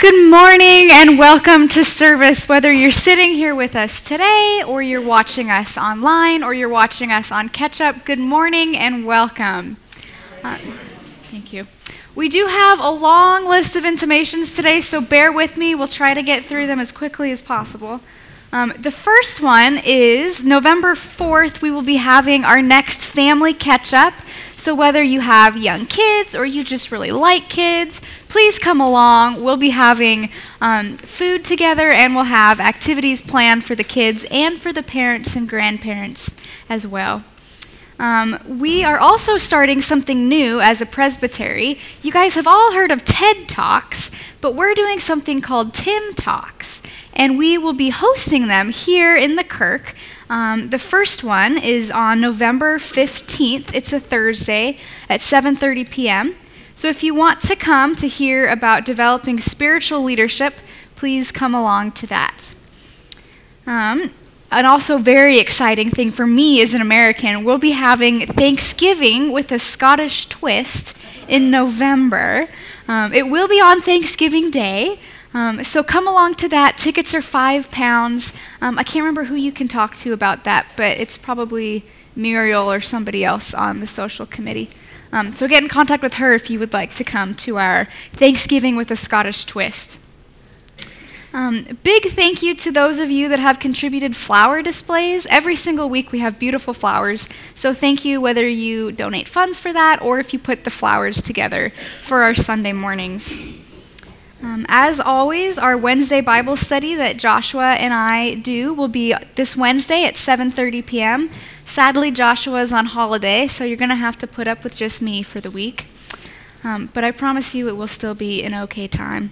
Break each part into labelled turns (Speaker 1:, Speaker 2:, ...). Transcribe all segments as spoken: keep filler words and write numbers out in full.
Speaker 1: Good morning and welcome to service, whether you're sitting here with us today or you're watching us online or you're watching us on catch-up. Good morning and welcome. Uh, thank you. We do have a long list of intimations today, so bear with me. We'll try to get through them as quickly as possible. Um, the first one is November fourth, we will be having our next family catch-up. So whether you have young kids or you just really like kids, please come along. We'll be having um, food together and we'll have activities planned for the kids and for the parents and grandparents as well. Um, we are also starting something new as a presbytery. You guys have all heard of TED Talks, but we're doing something called Tim Talks, and we will be hosting them here in the Kirk. Um, the first one is on November fifteenth. It's a Thursday at seven thirty p.m. So if you want to come to hear about developing spiritual leadership, please come along to that. Um, An also very exciting thing for me as an American, we'll be having Thanksgiving with a Scottish twist in November. Um, it will be on Thanksgiving Day, um, so come along to that. Tickets are five pounds. Um, I can't remember who you can talk to about that, but it's probably Muriel or somebody else on the social committee. Um, so get in contact with her if you would like to come to our Thanksgiving with a Scottish twist. Um, big thank you to those of you that have contributed flower displays. Every single week we have beautiful flowers, so thank you whether you donate funds for that or if you put the flowers together for our Sunday mornings. Um, as always, our Wednesday Bible study that Joshua and I do will be this Wednesday at seven thirty p.m. Sadly, Joshua is on holiday, so you're going to have to put up with just me for the week. Um, but I promise you it will still be an okay time.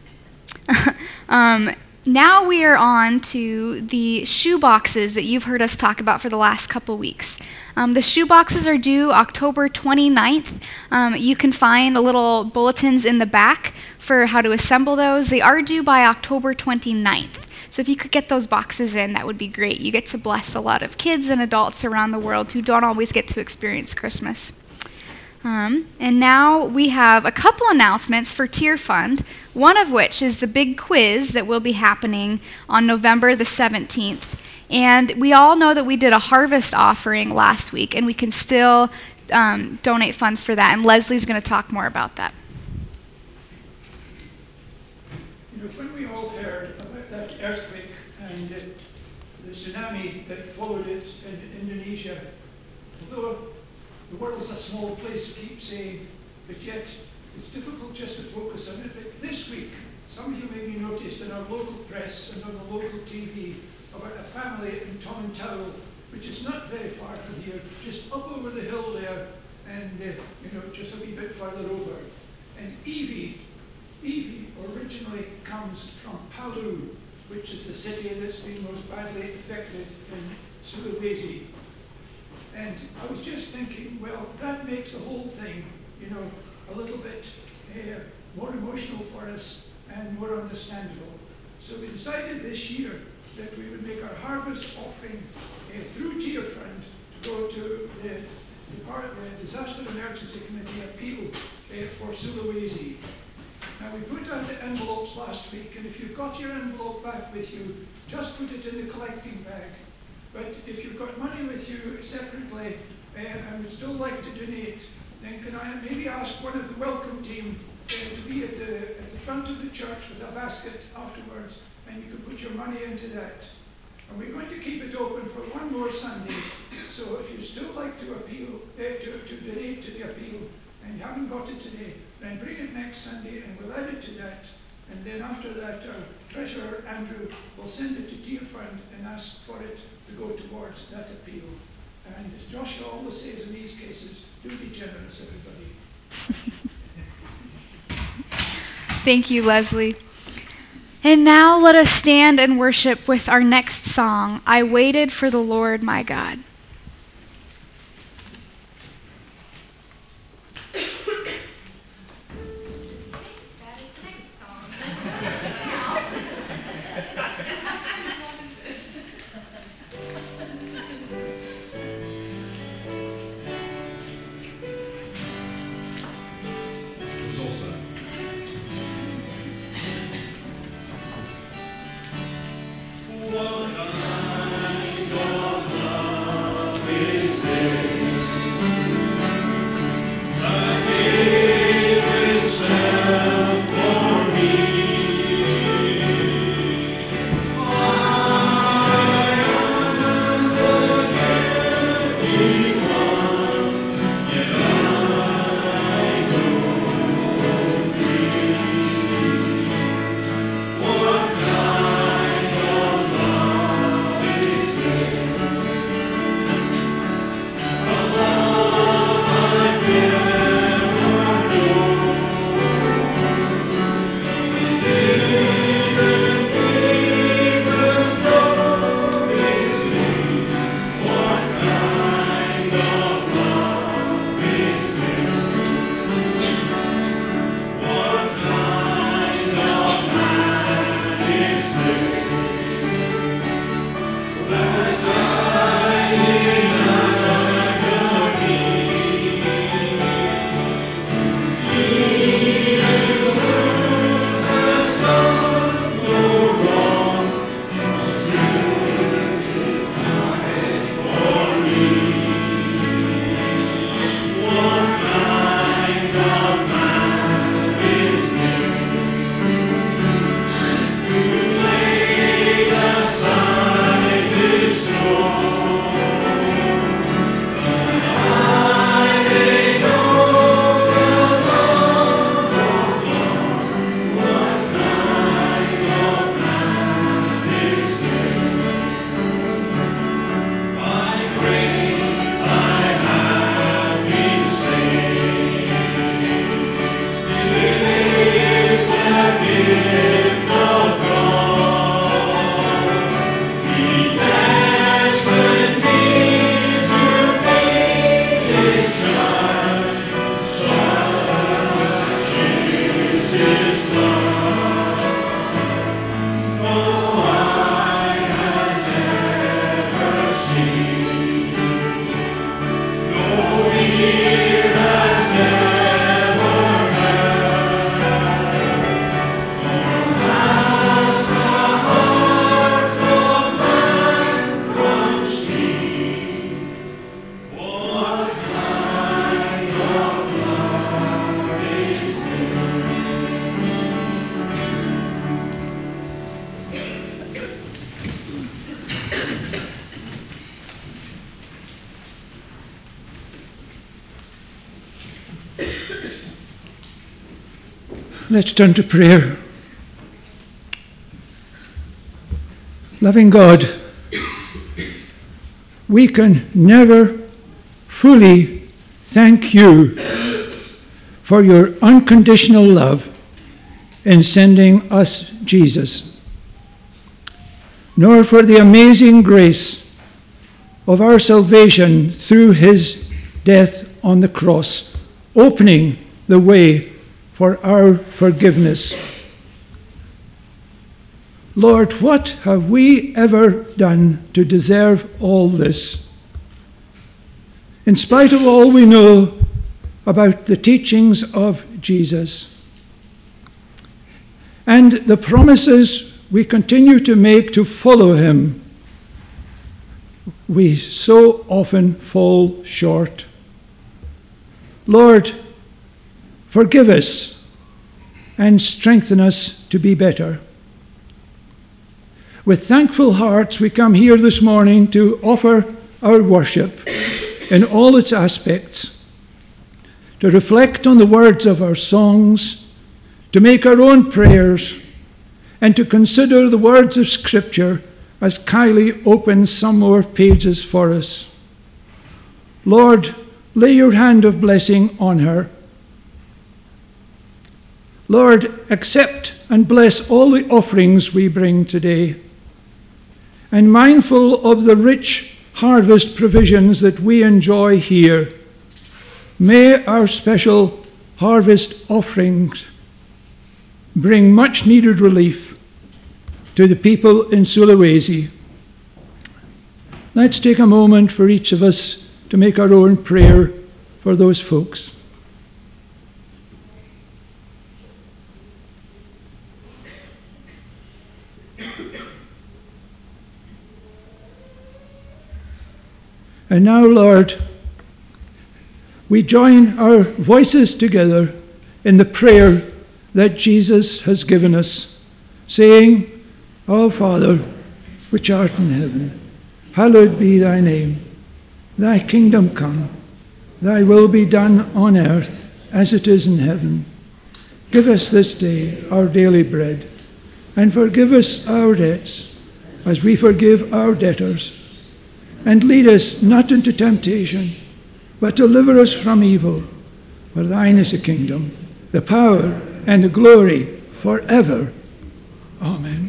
Speaker 1: um, now we are on to the shoe boxes that you've heard us talk about for the last couple weeks. Um, the shoe boxes are due October twenty-ninth. Um, you can find little bulletins in the back for how to assemble those. They are due by October twenty-ninth. So if you could get those boxes in, that would be great. You get to bless a lot of kids and adults around the world who don't always get to experience Christmas. Um, and now we have a couple announcements for Tier Fund, one of which is the big quiz that will be happening on November the seventeenth. And we all know that we did a harvest offering last week, and we can still um, donate funds for that, and Leslie's going to talk more about that.
Speaker 2: You know, when we all heard about that earthquake and uh, the tsunami that followed it in Indonesia, although the world's a small place, we keep saying, but yet it's difficult just to focus on it. But this week, some of you maybe noticed in our local press and on the local T V about a family in Tomintoul, which is not very far from here, just up over the hill there, and uh, you know, just a wee bit further over. And Evie, Evie originally comes from Palu, which is the city that's been most badly affected in Sulawesi. And I was just thinking, well, that makes the whole thing, you know, a little bit uh, more emotional for us and more understandable. So we decided this year that we would make our harvest offering uh, through Tier Fund to go to the, the, part, the Disaster Emergency Committee appeal uh, for Sulawesi. Now, we put out the envelopes last week, and if you've got your envelope back with you, just put it in the collecting bag. But if you've got money with you separately uh, and would still like to donate, then can I maybe ask one of the welcome team uh, to be at the, at the front of the church with a basket afterwards, and you can put your money into that. And we're going to keep it open for one more Sunday, so if you still like to appeal, uh, to, to donate to the appeal, and you haven't got it today, then bring it next Sunday and we'll add it to that. And then after that, our treasurer, Andrew, will send it to Tier Fund and ask for it to go towards that appeal. And as Joshua always says in these cases, do be generous, everybody.
Speaker 1: Thank you, Leslie. And now let us stand and worship with our next song, I Waited for the Lord My God.
Speaker 2: Let's turn to prayer. Loving God, we can never fully thank you for your unconditional love in sending us Jesus, nor for the amazing grace of our salvation through his death on the cross, opening the way for our forgiveness. Lord, what have we ever done to deserve all this? In spite of all we know about the teachings of Jesus and the promises we continue to make to follow him, we so often fall short. Lord, forgive us and strengthen us to be better. With thankful hearts, we come here this morning to offer our worship in all its aspects, to reflect on the words of our songs, to make our own prayers, and to consider the words of Scripture as Kylie opens some more pages for us. Lord, lay your hand of blessing on her. Lord, accept and bless all the offerings we bring today. And mindful of the rich harvest provisions that we enjoy here, may our special harvest offerings bring much needed relief to the people in Sulawesi. Let's take a moment for each of us to make our own prayer for those folks. And now, Lord, we join our voices together in the prayer that Jesus has given us, saying, Our Father, which art in heaven, hallowed be thy name. Thy kingdom come, thy will be done on earth as it is in heaven. Give us this day our daily bread, and forgive us our debts, as we forgive our debtors. And lead us not into temptation, but deliver us from evil. For thine is the kingdom, the power, and the glory forever. Amen.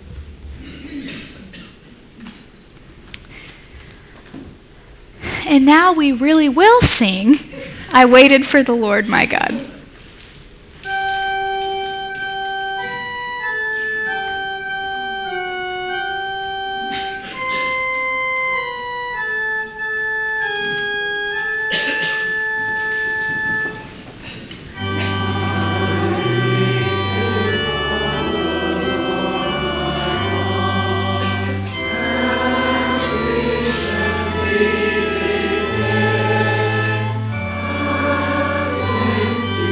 Speaker 1: And now we really will sing, I Waited for the Lord my God.
Speaker 3: See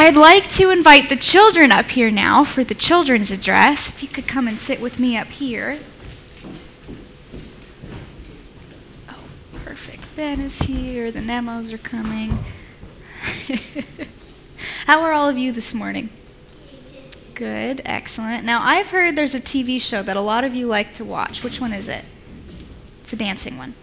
Speaker 1: I'd like to invite the children up here now for the children's address. If you could come and sit with me up here. Oh, perfect. Ben is here. The Nemos are coming. How are all of you this morning? Good, excellent. Now, I've heard there's a T V show that a lot of you like to watch. Which one is it? It's a dancing one.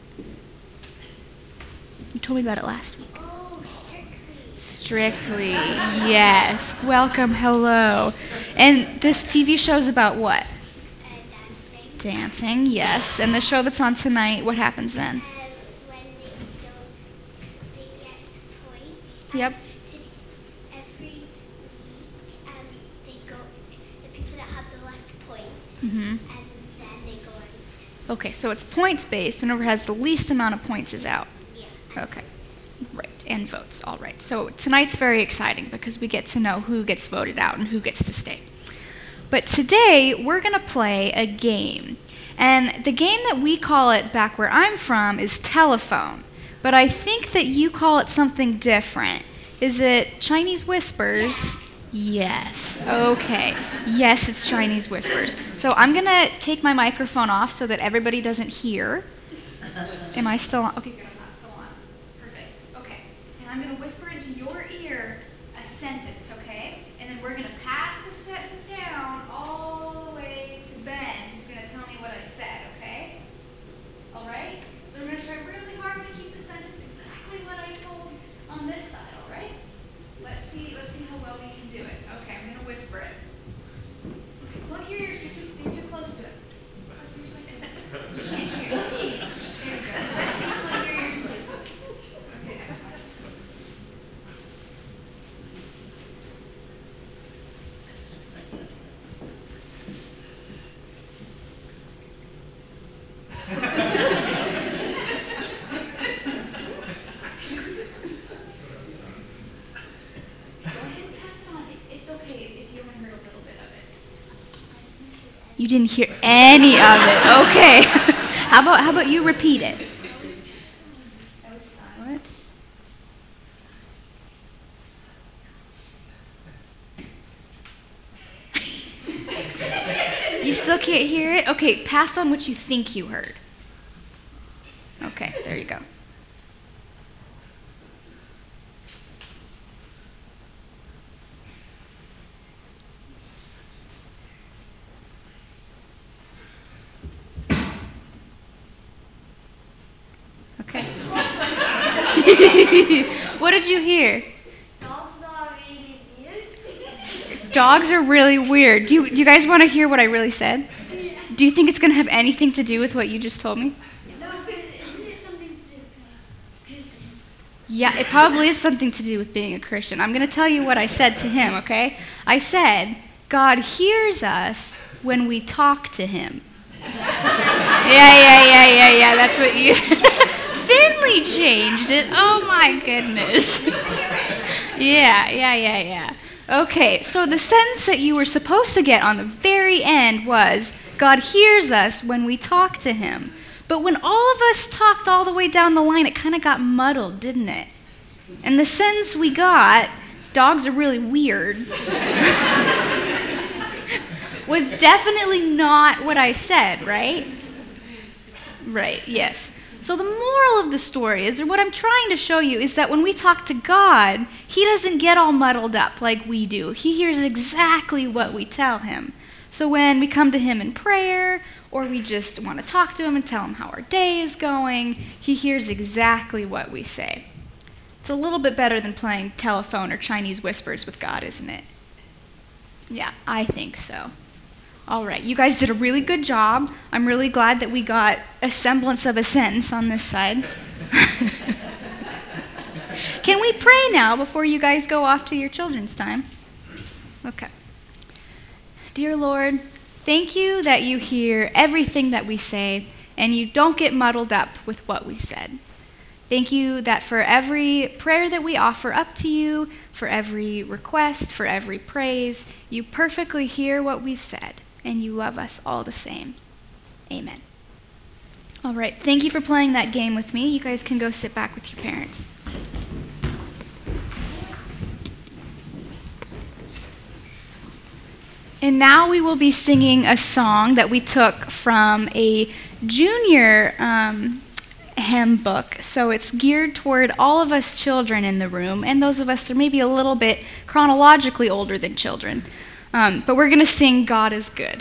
Speaker 1: You told me about it last week.
Speaker 3: Oh,
Speaker 1: Strictly, yes. Welcome, hello. And this T V show's about what?
Speaker 3: Uh, dancing.
Speaker 1: Dancing, yes. And the show that's on tonight, what happens then?
Speaker 3: Um, when they don't, they get points.
Speaker 1: Yep.
Speaker 3: And every week, um, they go, the people that have the less points,
Speaker 1: Mm-hmm.
Speaker 3: and then they go out.
Speaker 1: Okay, so it's points based. Whoever has the least amount of points is out.
Speaker 3: Yeah. and
Speaker 1: Okay.
Speaker 3: votes.
Speaker 1: Right, and votes, all right. So tonight's very exciting because we get to know who gets voted out and who gets to stay. But today, we're going to play a game. And the game that we call it back where I'm from is telephone. But I think that you call it something different. Is it Chinese whispers? Yes. Okay. Yes, it's Chinese whispers. So I'm going to take my microphone off so that everybody doesn't hear. Am I still on? Okay, good. I'm not still on. Perfect. Okay. And I'm going to whisper into your ear a sentence, okay? And then we're going to pass the sentence down all the way to Ben, who's going to tell me what I said, okay? All right? So we're going to try really hard to keep the sentence exactly what I told on this side, all right? Let's see, let's see how well we can do it. Okay, I'm going to whisper it. Okay, plug your ears. You're too, you're too close to it. Plug your ears like that. You can't hear. It's cheating. There you go. Plug your ears too. Okay, excellent. Go ahead and pass on. It's, it's okay if you only heard a little bit of it. You didn't hear any of it. Okay. How about how about you repeat it? That was silent. You still can't hear it? Okay, pass on what you think you heard. Okay, there you go. Okay. What did you hear?
Speaker 3: Dogs are really weird.
Speaker 1: Dogs are really weird. Do you, do you guys want to hear what I really said?
Speaker 3: Yeah.
Speaker 1: Do you think it's going to have anything to do with what you just told me?
Speaker 3: No, but isn't it something to do with Christian?
Speaker 1: Yeah, it probably is something to do with being a Christian. I'm going to tell you what I said to him, okay? I said, God hears us when we talk to him. Yeah, yeah, yeah, yeah, yeah, that's what you... Finley changed it. Oh, my goodness. Yeah, yeah, yeah, yeah. Okay, so the sentence that you were supposed to get on the very end was, God hears us when we talk to him. But when all of us talked all the way down the line, it kind of got muddled, didn't it? And the sentence we got, dogs are really weird, was definitely not what I said, right? Right, yes. So the moral of the story is, or what I'm trying to show you, is that when we talk to God, he doesn't get all muddled up like we do. He hears exactly what we tell him. So when we come to him in prayer, or we just want to talk to him and tell him how our day is going, he hears exactly what we say. It's a little bit better than playing telephone or Chinese whispers with God, isn't it? Yeah, I think so. All right, you guys did a really good job. I'm really glad that we got a semblance of a sentence on this side. Can we pray now before you guys go off to your children's time? Okay. Dear Lord, thank you that you hear everything that we say and you don't get muddled up with what we said. Thank you that for every prayer that we offer up to you, for every request, for every praise, you perfectly hear what we've said. And you love us all the same. Amen. All right, thank you for playing that game with me. You guys can go sit back with your parents. And now we will be singing a song that we took from a junior um, hymn book. So it's geared toward all of us children in the room and those of us that are maybe a little bit chronologically older than children. Um, but we're going to sing God is Good.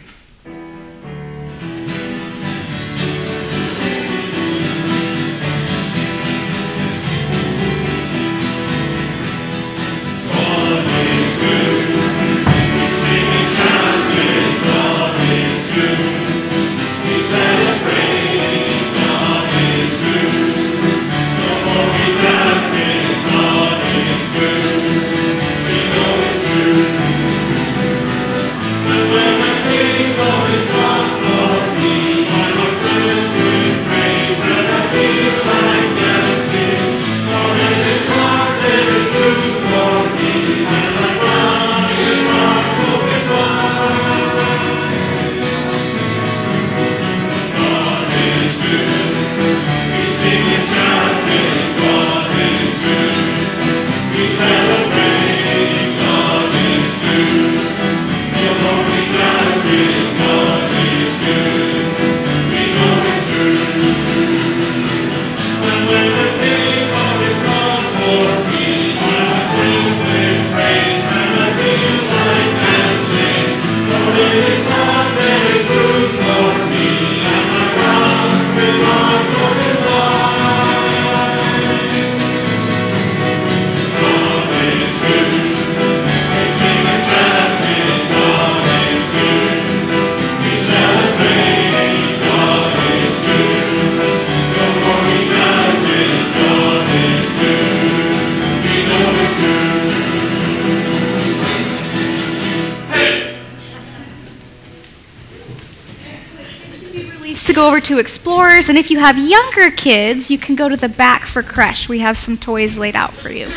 Speaker 1: To go over to Explorers, and if you have younger kids, you can go to the back for creche. We have some toys laid out for you.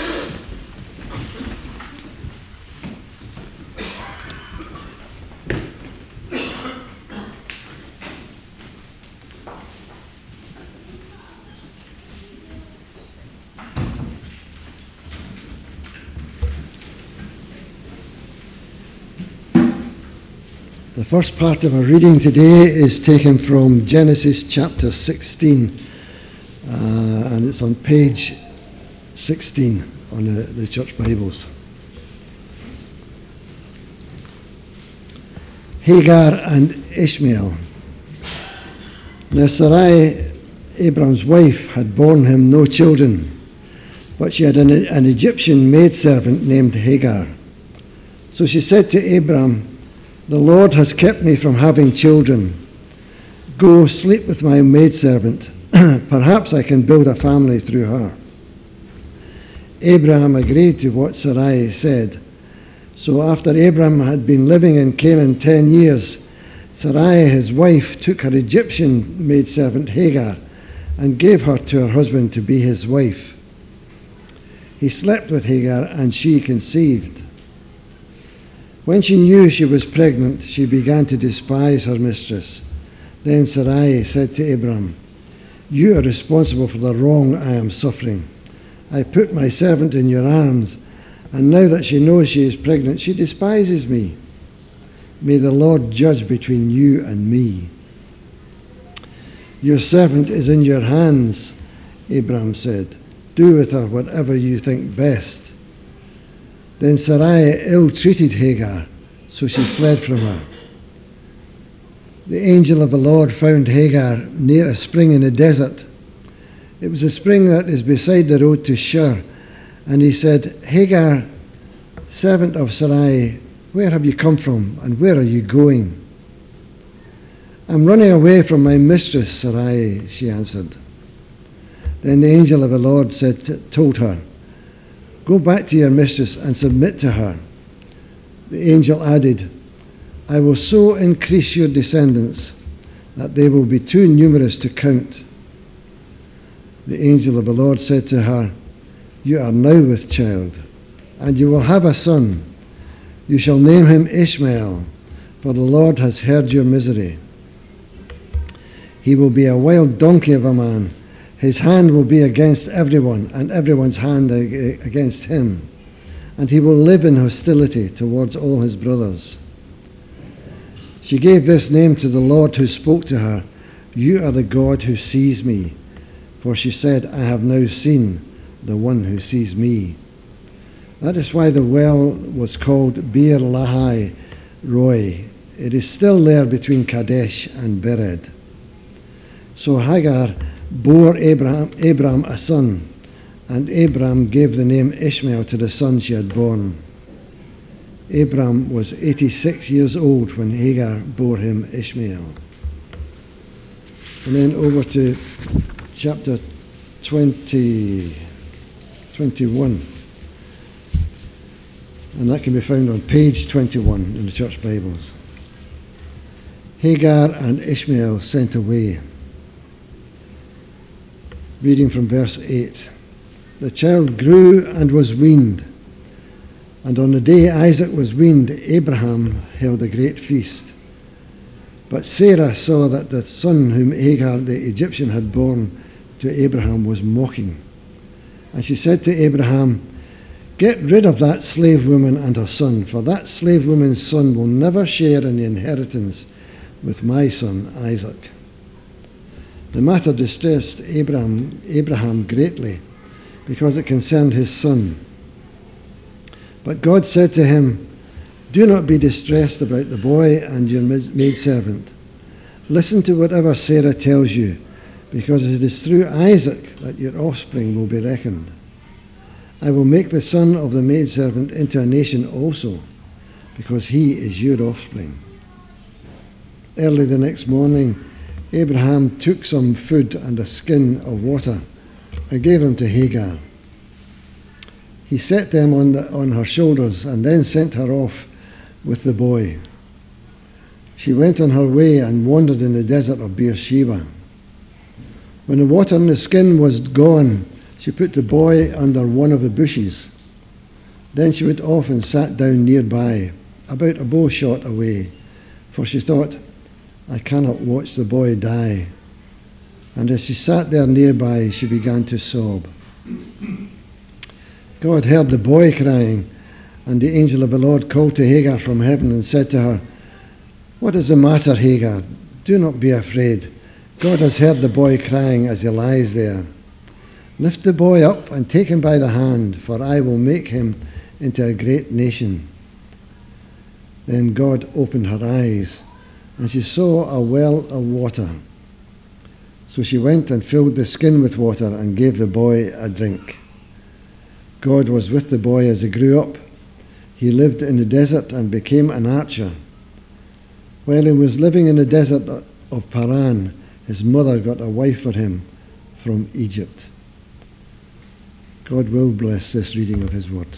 Speaker 4: The first part of our reading today is taken from Genesis chapter sixteen, uh, and it's on page sixteen on the, the church Bibles. Hagar and Ishmael. Now Sarai, Abram's wife, had borne him no children, but she had an, an Egyptian maidservant named Hagar. So she said to Abram, "The Lord has kept me from having children. Go sleep with my maidservant. Perhaps I can build a family through her." Abraham agreed to what Sarai said. So after Abraham had been living in Canaan ten years, Sarai, his wife, took her Egyptian maidservant Hagar and gave her to her husband to be his wife. He slept with Hagar and she conceived. When she knew she was pregnant, she began to despise her mistress. Then Sarai said to Abram, "You are responsible for the wrong I am suffering. I put my servant in your arms, and now that she knows she is pregnant, she despises me. May the Lord judge between you and me." "Your servant is in your hands," Abram said. "Do with her whatever you think best." Then Sarai ill-treated Hagar, so she fled from her. The angel of the Lord found Hagar near a spring in the desert. It was a spring that is beside the road to Shur, and he said, "Hagar, servant of Sarai, where have you come from, and where are you going?" "I'm running away from my mistress, Sarai," she answered. Then the angel of the Lord said, told her, "Go back to your mistress and submit to her." The angel added, "I will so increase your descendants that they will be too numerous to count." The angel of the Lord said to her, "You are now with child, and you will have a son. You shall name him Ishmael, for the Lord has heard your misery. He will be a wild donkey of a man. His hand will be against everyone, and everyone's hand against him. And he will live in hostility towards all his brothers. She gave this name to the Lord who spoke to her, "You are the God who sees me." For she said, "I have now seen the one who sees me." That is why the well was called Beer Lahai Roi. It is still there between Kadesh and Bered. So Hagar bore Abraham, Abram a son, and Abram gave the name Ishmael to the son she had born. Abram was eighty-six years old when Hagar bore him Ishmael. And then over to chapter twenty, twenty-one. And that can be found on page twenty-one in the church Bibles. Hagar and Ishmael sent away. Reading from verse eight. The child grew and was weaned. And on the day Isaac was weaned, Abraham held a great feast. But Sarah saw that the son whom Hagar the Egyptian had borne to Abraham was mocking. And she said to Abraham, "Get rid of that slave woman and her son, for that slave woman's son will never share in the inheritance with my son Isaac." The matter distressed Abraham, Abraham greatly, because it concerned his son. But God said to him, "Do not be distressed about the boy and your maidservant. Listen to whatever Sarah tells you, because it is through Isaac that your offspring will be reckoned. I will make the son of the maidservant into a nation also, because he is your offspring." Early the next morning, Abraham took some food and a skin of water and gave them to Hagar. He set them on, the, on her shoulders and then sent her off with the boy. She went on her way and wandered in the desert of Beersheba. When the water in the skin was gone, she put the boy under one of the bushes. Then she went off and sat down nearby, about a bow shot away, for she thought, "I cannot watch the boy die." And as she sat there nearby, she began to sob. God heard the boy crying, and the angel of the Lord called to Hagar from heaven and said to her, "What is the matter, Hagar? Do not be afraid. God has heard the boy crying as he lies there. Lift the boy up and take him by the hand, for I will make him into a great nation." Then God opened her eyes, and she saw a well of water. So she went and filled the skin with water and gave the boy a drink. God was with the boy as he grew up. He lived in the desert and became an archer. While he was living in the desert of Paran, his mother got a wife for him from Egypt. God will bless this reading of his word.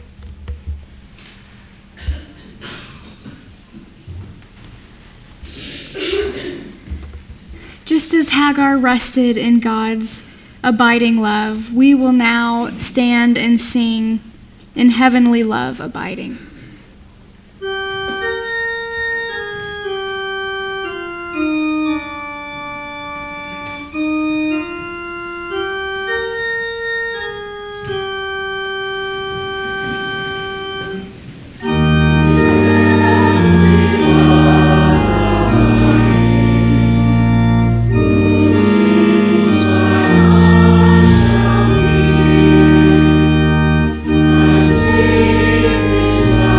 Speaker 1: Just as Hagar rested in God's abiding love, we will now stand and sing in heavenly love abiding.
Speaker 5: Save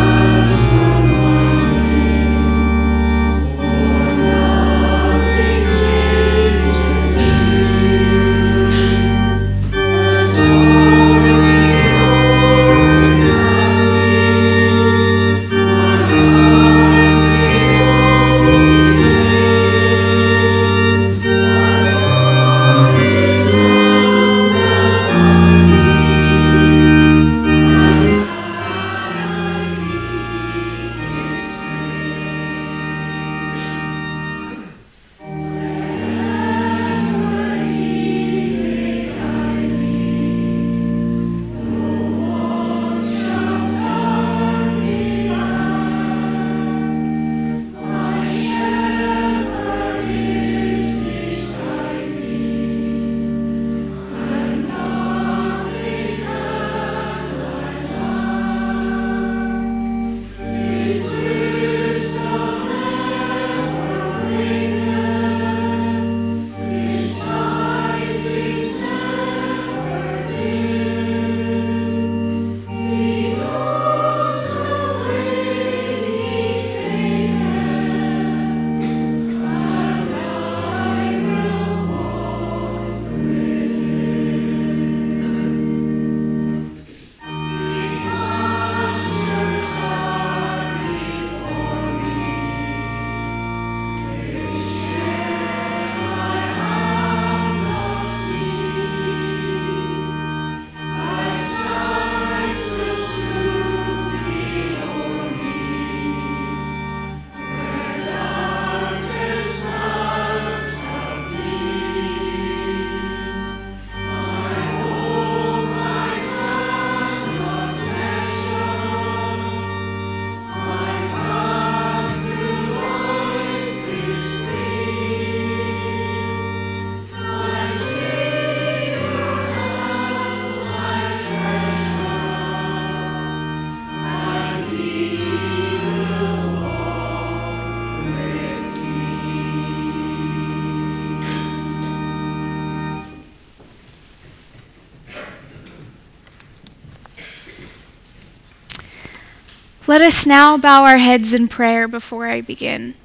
Speaker 1: Let us now bow our heads in prayer before I begin.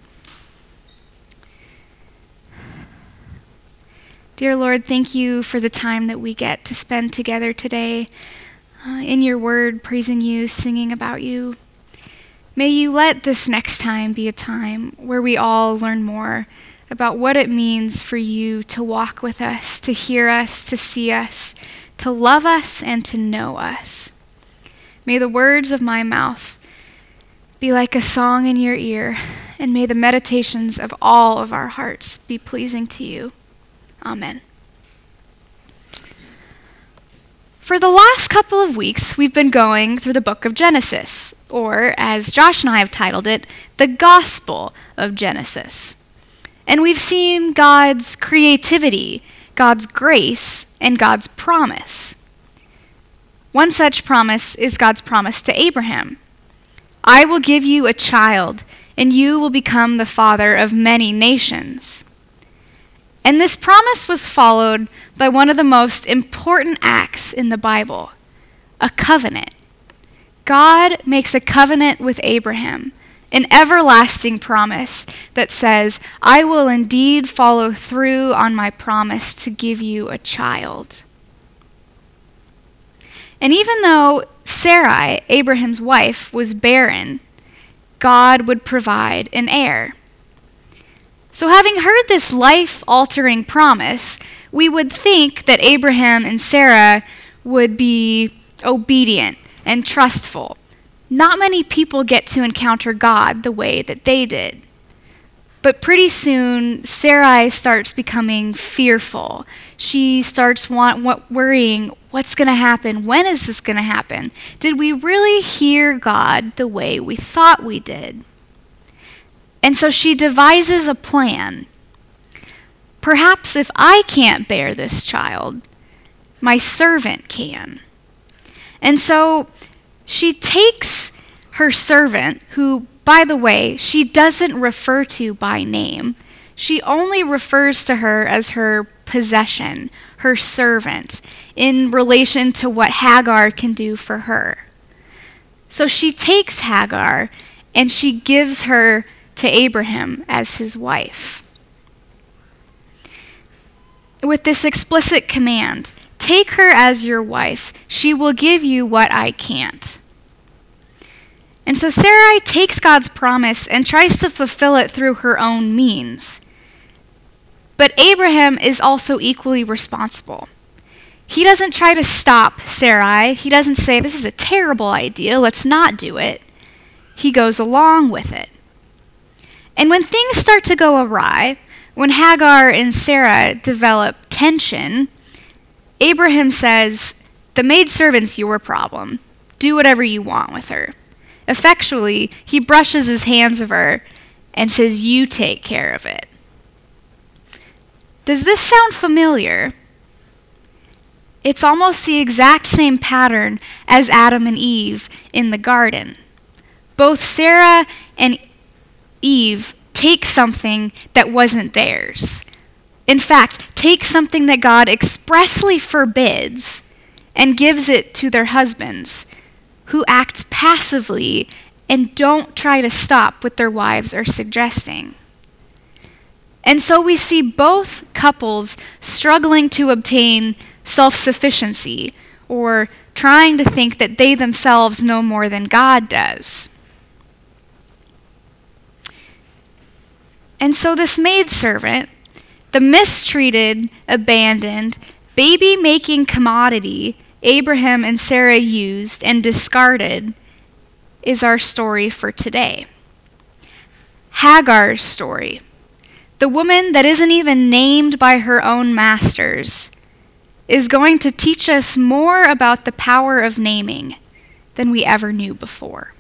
Speaker 1: Dear Lord, thank you for the time that we get to spend together today uh, in your word, praising you, singing about you. May you let this next time be a time where we all learn more about what it means for you to walk with us, to hear us, to see us, to love us, and to know us. May the words of my mouth be like a song in your ear, and may the meditations of all of our hearts be pleasing to you. Amen. For the last couple of weeks, we've been going through the book of Genesis, or as Josh and I have titled it, the Gospel of Genesis. And we've seen God's creativity, God's grace, and God's promise. One such promise is God's promise to Abraham. I will give you a child, and you will become the father of many nations. And this promise was followed by one of the most important acts in the Bible, a covenant. God makes a covenant with Abraham, an everlasting promise that says, I will indeed follow through on my promise to give you a child. And even though Sarai, Abraham's wife, was barren, God would provide an heir. So having heard this life-altering promise, we would think that Abraham and Sarah would be obedient and trustful. Not many people get to encounter God the way that they did. But pretty soon, Sarai starts becoming fearful. She starts want, what, worrying, what's going to happen? When is this going to happen? Did we really hear God the way we thought we did? And so she devises a plan. Perhaps if I can't bear this child, my servant can. And so she takes her servant, who, by the way, she doesn't refer to by name. She only refers to her as her possession, her servant, in relation to what Hagar can do for her. So she takes Hagar and she gives her to Abraham as his wife. With this explicit command, take her as your wife. She will give you what I can't. And so Sarai takes God's promise and tries to fulfill it through her own means. But Abraham is also equally responsible. He doesn't try to stop Sarai. He doesn't say, this is a terrible idea, let's not do it. He goes along with it. And when things start to go awry, when Hagar and Sarah develop tension, Abraham says, the maidservant's your problem. Do whatever you want with her. Effectually, he brushes his hands of her and says, you take care of it. Does this sound familiar? It's almost the exact same pattern as Adam and Eve in the garden. Both Sarah and Eve take something that wasn't theirs. In fact, take something that God expressly forbids and gives it to their husbands, who act passively and don't try to stop what their wives are suggesting. And so we see both couples struggling to obtain self-sufficiency, or trying to think that they themselves know more than God does. And so this maidservant, the mistreated, abandoned, baby-making commodity Abraham and Sarah used and discarded, is our story for today. Hagar's story, the woman that isn't even named by her own masters, is going to teach us more about the power of naming than we ever knew before.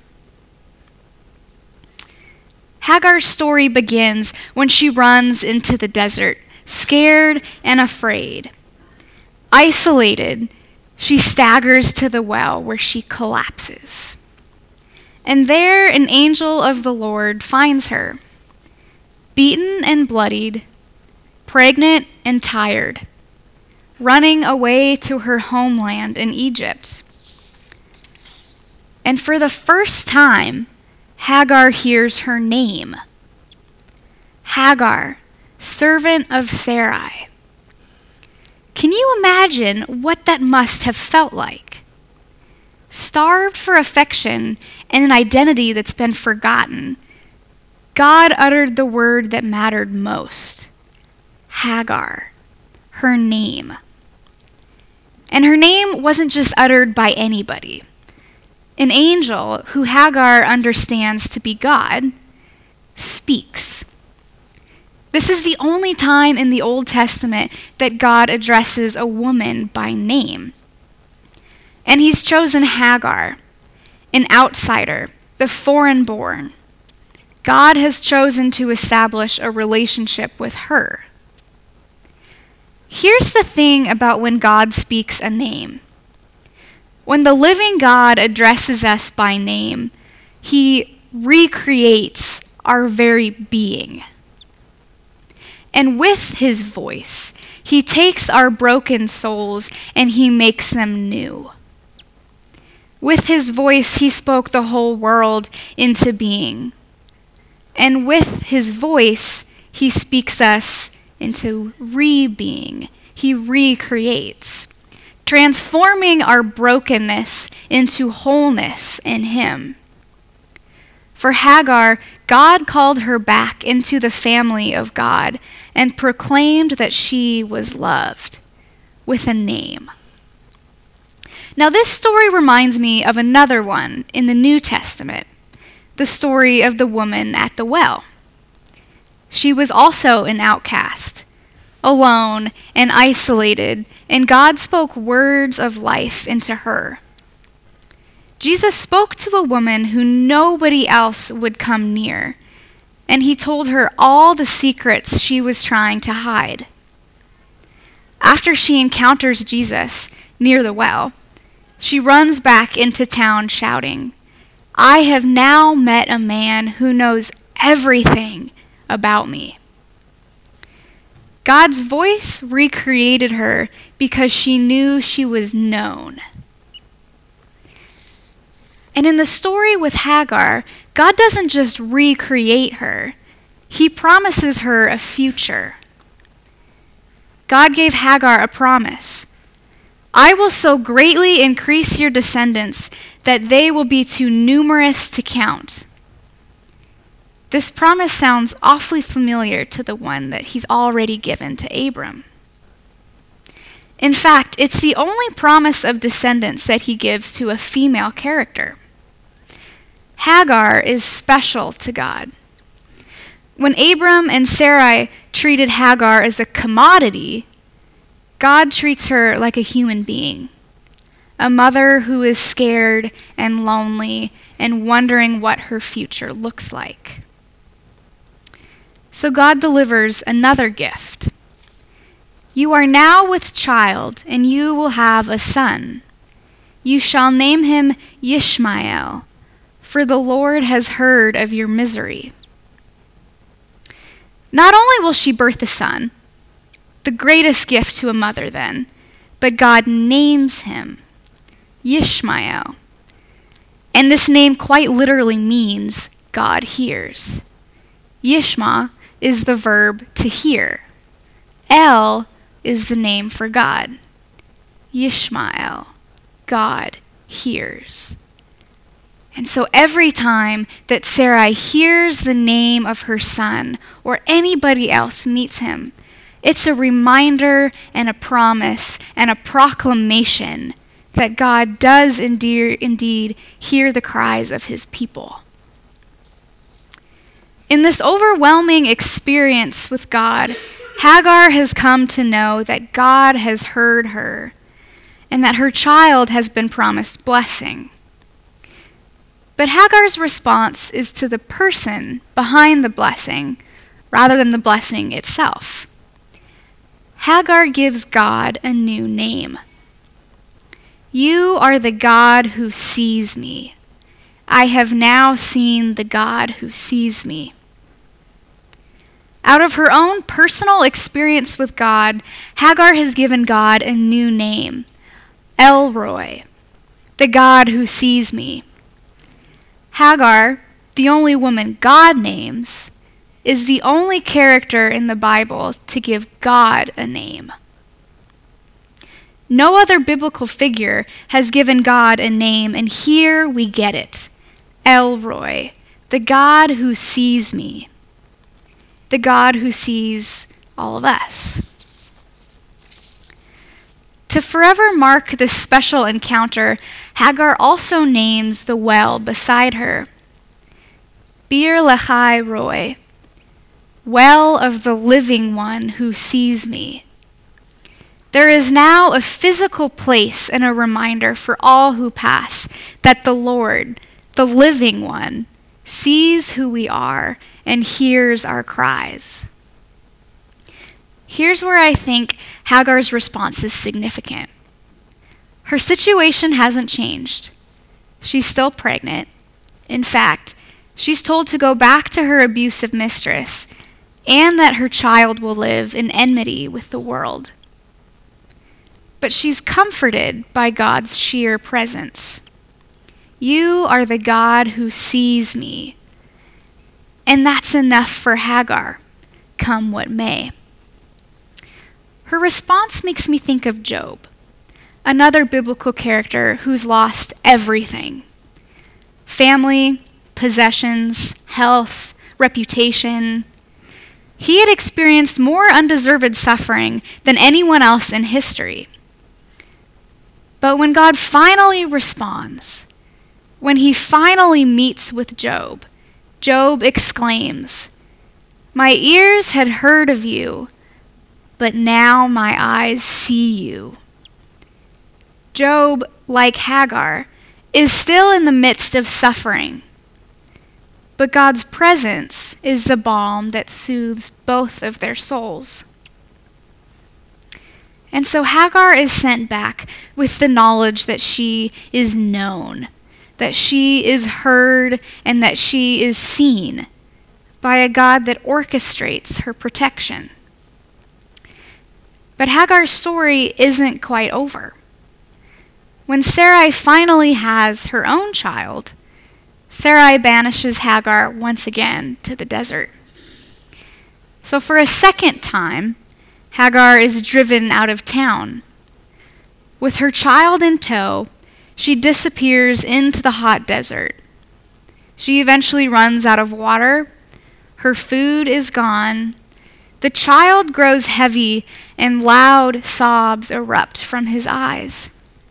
Speaker 1: Hagar's story begins when she runs into the desert, scared and afraid. Isolated, she staggers to the well where she collapses. And there an angel of the Lord finds her, beaten and bloodied, pregnant and tired, running away to her homeland in Egypt. And for the first time, Hagar hears her name. Hagar, servant of Sarai. Can you imagine what that must have felt like? Starved for affection and an identity that's been forgotten, God uttered the word that mattered most. Hagar, her name. And her name wasn't just uttered by anybody. An angel, who Hagar understands to be God, speaks. This is the only time in the Old Testament that God addresses a woman by name. And he's chosen Hagar, an outsider, the foreign-born. God has chosen to establish a relationship with her. Here's the thing about when God speaks a name. When the living God addresses us by name, he recreates our very being. And with his voice, he takes our broken souls and he makes them new. With his voice, he spoke the whole world into being. And with his voice, he speaks us into re-being. He recreates, transforming our brokenness into wholeness in him. For Hagar, God called her back into the family of God and proclaimed that she was loved with a name. Now, this story reminds me of another one in the New Testament, the story of the woman at the well. She was also an outcast, alone and isolated, and God spoke words of life into her. Jesus spoke to a woman who nobody else would come near, and he told her all the secrets she was trying to hide. After she encounters Jesus near the well, she runs back into town shouting, "I have now met a man who knows everything about me." God's voice recreated her because she knew she was known. And in the story with Hagar, God doesn't just recreate her, he promises her a future. God gave Hagar a promise. "I will so greatly increase your descendants that they will be too numerous to count." This promise sounds awfully familiar to the one that he's already given to Abram. In fact, it's the only promise of descendants that he gives to a female character. Hagar is special to God. When Abram and Sarai treated Hagar as a commodity, God treats her like a human being, a mother who is scared and lonely and wondering what her future looks like. So God delivers another gift. "You are now with child, and you will have a son. You shall name him Yishmael, for the Lord has heard of your misery." Not only will she birth a son, the greatest gift to a mother then, but God names him Yishmael. And this name quite literally means God hears. Yishma is the verb to hear. El is the name for God. Yishmael, God hears. And so every time that Sarai hears the name of her son or anybody else meets him, it's a reminder and a promise and a proclamation that God does indeed, indeed hear the cries of his people. In this overwhelming experience with God, Hagar has come to know that God has heard her and that her child has been promised blessing. But Hagar's response is to the person behind the blessing rather than the blessing itself. Hagar gives God a new name. "You are the God who sees me. I have now seen the God who sees me." Out of her own personal experience with God, Hagar has given God a new name, El Roi, the God who sees me. Hagar, the only woman God names, is the only character in the Bible to give God a name. No other biblical figure has given God a name, and here we get it. El Roi, the God who sees me, the God who sees all of us. To forever mark this special encounter, Hagar also names the well beside her, Bir Lachai Roi, well of the living one who sees me. There is now a physical place and a reminder for all who pass that the Lord, the living one, sees who we are and hears our cries. Here's where I think Hagar's response is significant. Her situation hasn't changed. She's still pregnant. In fact, she's told to go back to her abusive mistress and that her child will live in enmity with the world. But she's comforted by God's sheer presence. You are the God who sees me. And that's enough for Hagar, come what may. Her response makes me think of Job, another biblical character who's lost everything. Family, possessions, health, reputation. He had experienced more undeserved suffering than anyone else in history. But when God finally responds, when he finally meets with Job, Job exclaims, "My ears had heard of you, but now my eyes see you." Job, like Hagar, is still in the midst of suffering, but God's presence is the balm that soothes both of their souls. And so Hagar is sent back with the knowledge that she is known, that she is heard, and that she is seen by a God that orchestrates her protection. But Hagar's story isn't quite over. When Sarai finally has her own child, Sarai banishes Hagar once again to the desert. So for a second time, Hagar is driven out of town. With her child in tow, she disappears into the hot desert. She eventually runs out of water. Her food is gone. The child grows heavy, and loud sobs erupt from his eyes.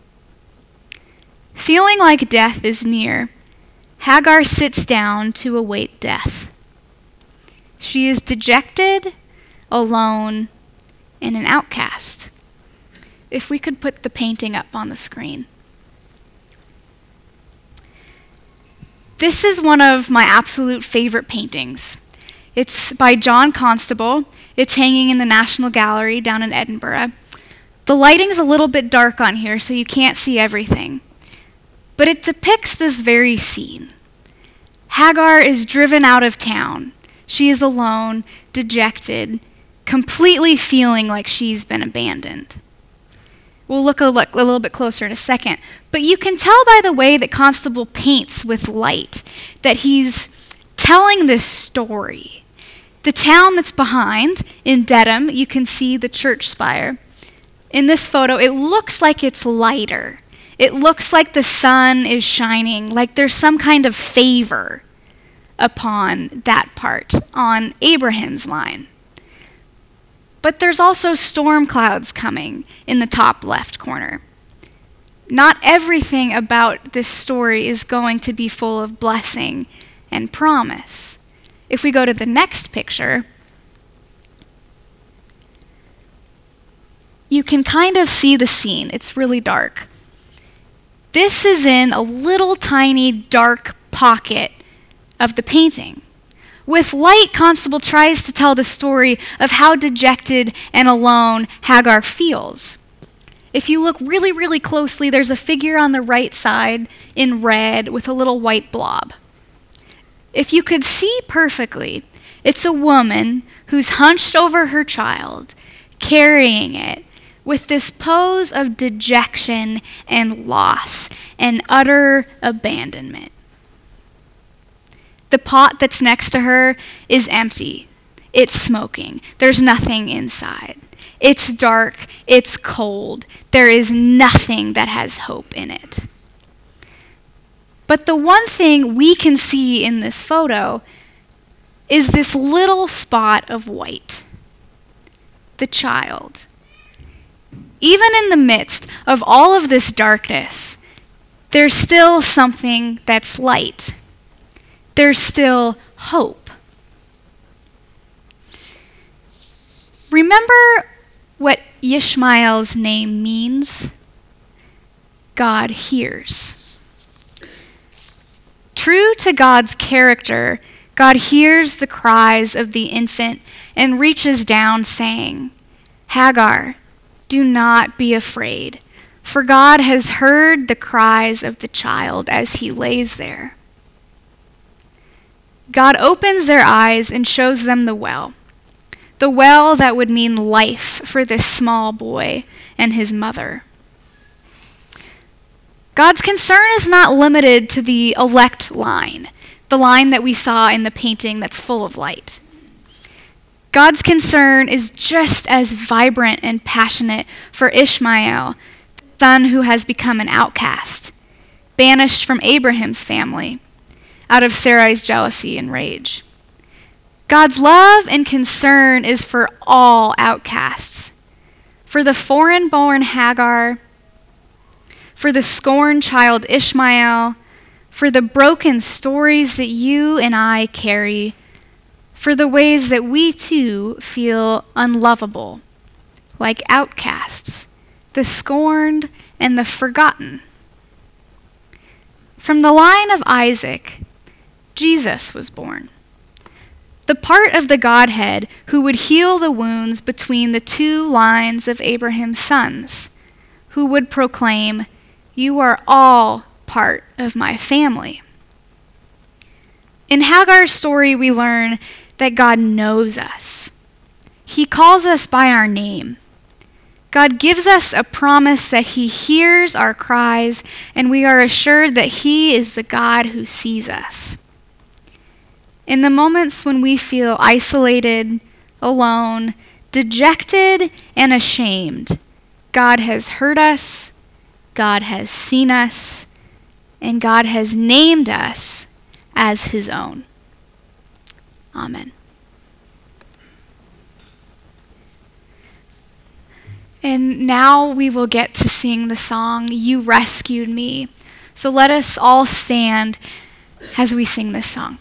Speaker 1: Feeling like death is near, Hagar sits down to await death. She is dejected, alone, and an outcast. If we could put the painting up on the screen. This is one of my absolute favorite paintings. It's by John Constable. It's hanging in the National Gallery down in Edinburgh. The lighting's a little bit dark on here, so you can't see everything. But it depicts this very scene. Hagar is driven out of town. She is alone, dejected, completely feeling like she's been abandoned. We'll look a, look a little bit closer in a second. But you can tell by the way that Constable paints with light that he's telling this story. The town that's behind, in Dedham, you can see the church spire. In this photo, it looks like it's lighter. It looks like the sun is shining, like there's some kind of favor upon that part, on Abraham's line. But there's also storm clouds coming in the top left corner. Not everything about this story is going to be full of blessing and promise. If we go to the next picture, you can kind of see the scene. It's really dark. This is in a little tiny dark pocket of the painting. With light, Constable tries to tell the story of how dejected and alone Hagar feels. If you look really, really closely, there's a figure on the right side in red with a little white blob. If you could see perfectly, it's a woman who's hunched over her child, carrying it, with this pose of dejection and loss and utter abandonment. The pot that's next to her is empty. It's smoking. There's nothing inside. It's dark. It's cold. There is nothing that has hope in it. But the one thing we can see in this photo is this little spot of white. The child. Even in the midst of all of this darkness, there's still something that's light. There's still hope. Remember what Ishmael's name means? God hears. True to God's character, God hears the cries of the infant and reaches down, saying, Hagar, do not be afraid, for God has heard the cries of the child as he lays there. God opens their eyes and shows them the well, the well that would mean life for this small boy and his mother. God's concern is not limited to the elect line, the line that we saw in the painting that's full of light. God's concern is just as vibrant and passionate for Ishmael, the son who has become an outcast, banished from Abraham's family, out of Sarai's jealousy and rage. God's love and concern is for all outcasts, for the foreign-born Hagar, for the scorned child Ishmael, for the broken stories that you and I carry, for the ways that we too feel unlovable, like outcasts, the scorned and the forgotten. From the line of Isaac, Jesus was born, the part of the Godhead who would heal the wounds between the two lines of Abraham's sons, who would proclaim, "You are all part of my family." In Hagar's story, we learn that God knows us. He calls us by our name. God gives us a promise that he hears our cries, and we are assured that he is the God who sees us. In the moments when we feel isolated, alone, dejected, and ashamed, God has heard us, God has seen us, and God has named us as his own. Amen. And now we will get to sing the song, You Rescued Me. So let us all stand as we sing this song.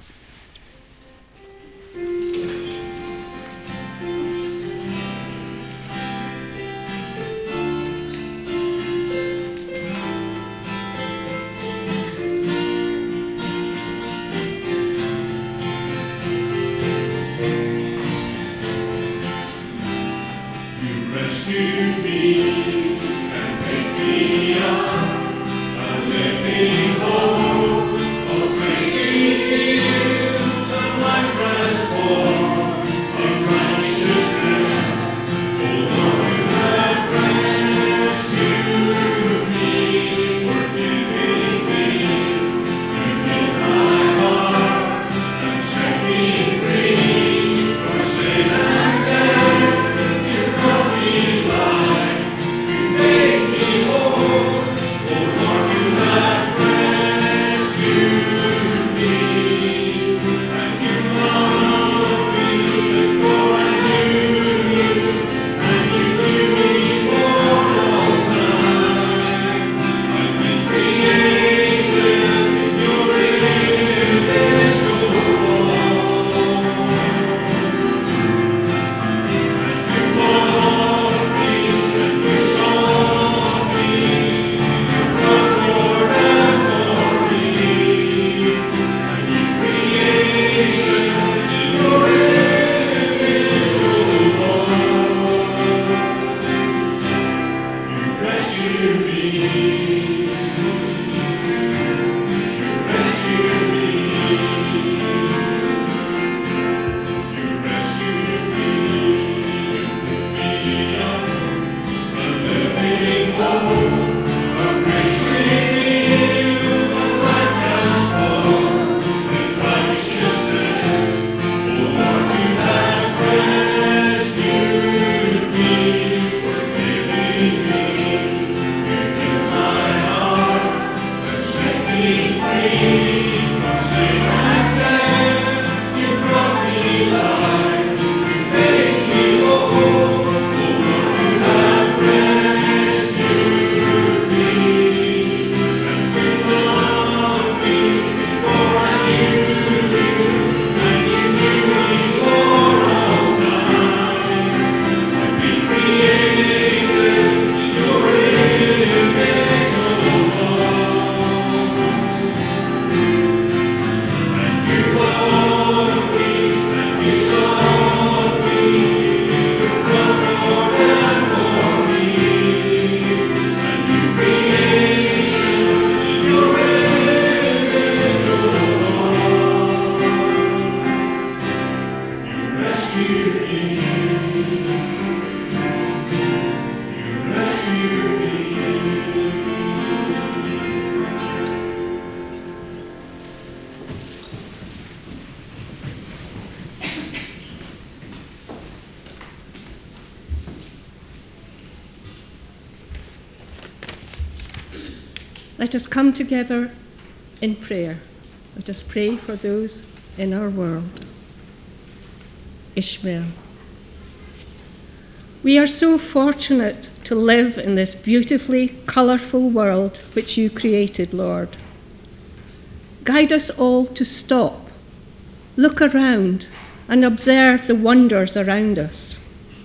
Speaker 5: Let us come together in prayer. Let us pray for those in our world. Ishmael. We are so fortunate to live in this beautifully colourful world which you created, Lord. Guide us all to stop, look around, and observe the wonders around us.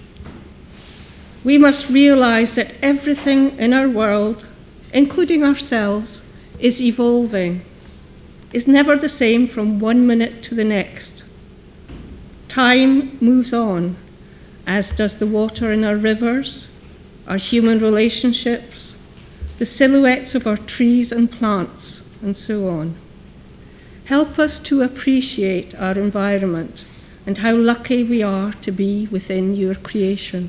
Speaker 5: We must realise that everything in our world, including ourselves, is evolving, is never the same from one minute to the next. Time moves on, as does the water in our rivers, our human relationships, the silhouettes of our trees and plants, and so on. Help us to appreciate our environment and how lucky we are to be within your creation.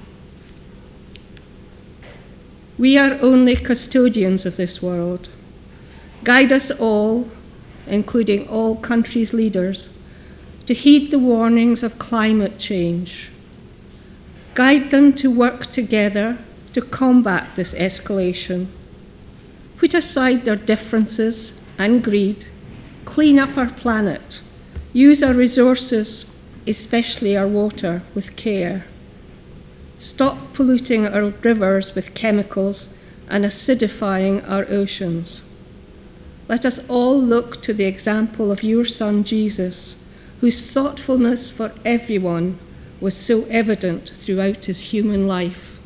Speaker 5: We are only custodians of this world. Guide us all, including all countries' leaders, to heed the warnings of climate change. Guide them to work together to combat this escalation. Put aside their differences and greed, clean up our planet, use our resources, especially our water, with care. Stop polluting our rivers with chemicals and acidifying our oceans. Let us all look to the example of your Son, Jesus, whose thoughtfulness for everyone was so evident throughout his human life.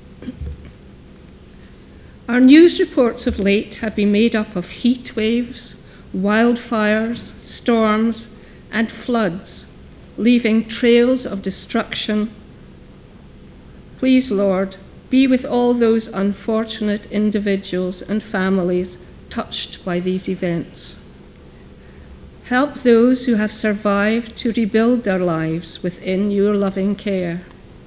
Speaker 5: Our news reports of late have been made up of heat waves, wildfires, storms, and floods, leaving trails of destruction. Please, Lord, be with all those unfortunate individuals and families touched by these events. Help those who have survived to rebuild their lives within your loving care.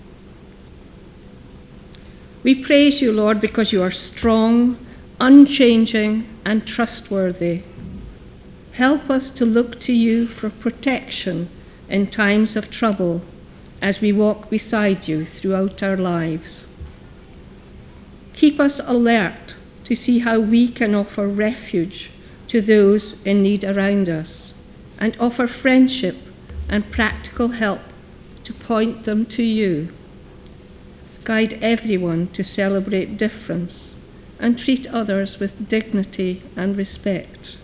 Speaker 5: We praise you, Lord, because you are strong, unchanging, and trustworthy. Help us to look to you for protection in times of trouble as we walk beside you throughout our lives. Keep us alert to see how we can offer refuge to those in need around us and offer friendship and practical help to point them to you. Guide everyone to celebrate difference and treat others with dignity and respect.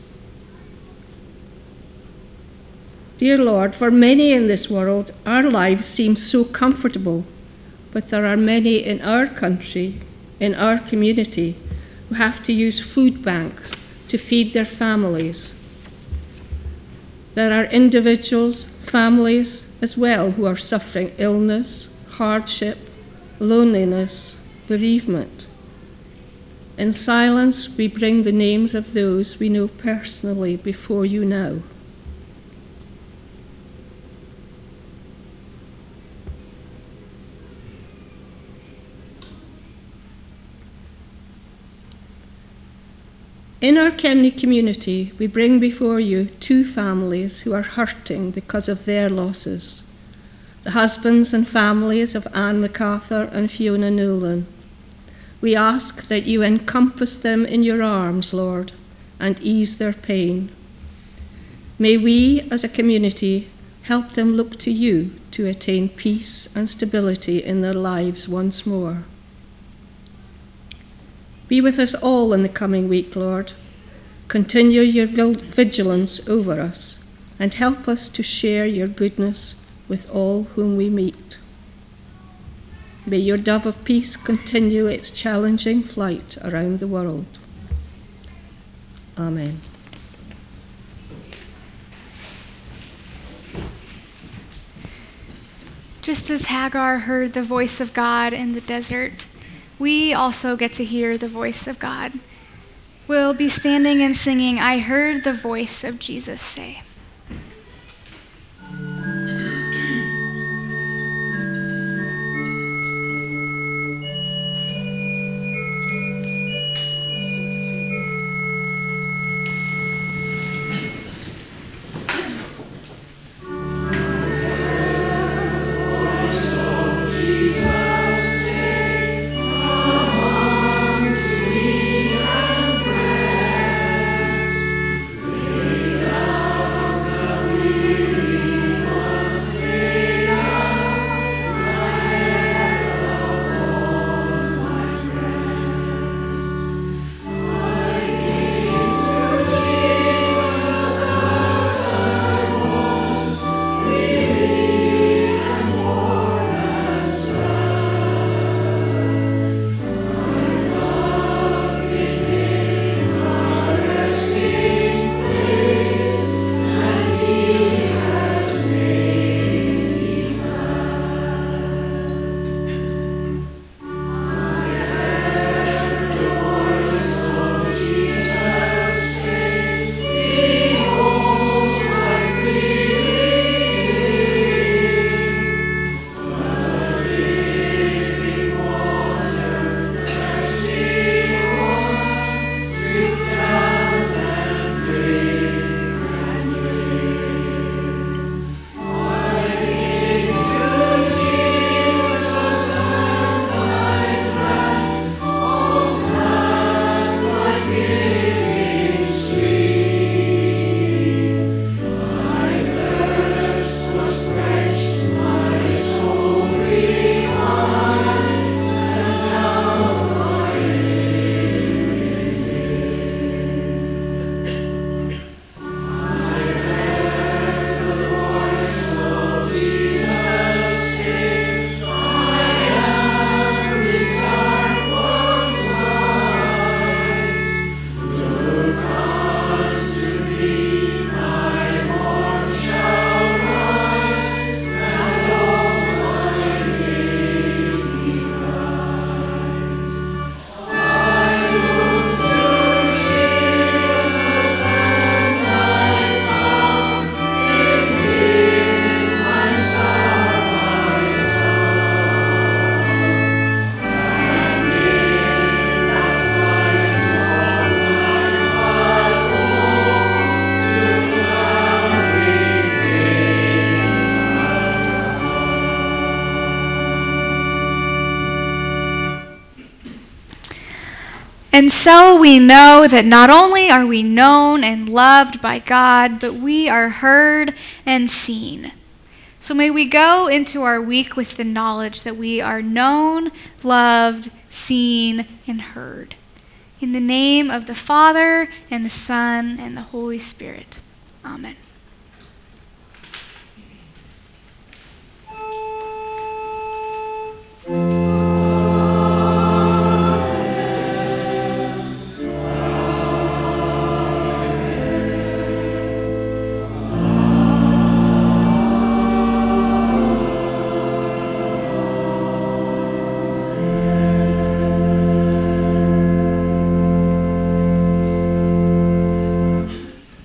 Speaker 5: Dear Lord, for many in this world, our lives seem so comfortable, but there are many in our country, in our community, who have to use food banks to feed their families. There are individuals, families as well, who are suffering illness, hardship, loneliness, bereavement. In silence, we bring the names of those we know personally before you now. In our Kemney community, we bring before you two families who are hurting because of their losses. The husbands and families of Anne MacArthur and Fiona Nolan. We ask that you encompass them in your arms, Lord, and ease their pain. May we, as a community, help them look to you to attain peace and stability in their lives once more. Be with us all in the coming week, Lord. Continue your vigilance over us and help us to share your goodness with all whom we meet. May your dove of peace continue its challenging flight around the world. Amen.
Speaker 1: Just as Hagar heard the voice of God in the desert, we also get to hear the voice of God. We'll be standing and singing, "I Heard the Voice of Jesus Say."
Speaker 6: Jesus, say, come unto me and pray.
Speaker 1: And so we know that not only are we known and loved by God, but we are heard and seen. So may we go into our week with the knowledge that we are known, loved, seen, and heard. In the name of the Father, and the Son, and the Holy Spirit. Amen.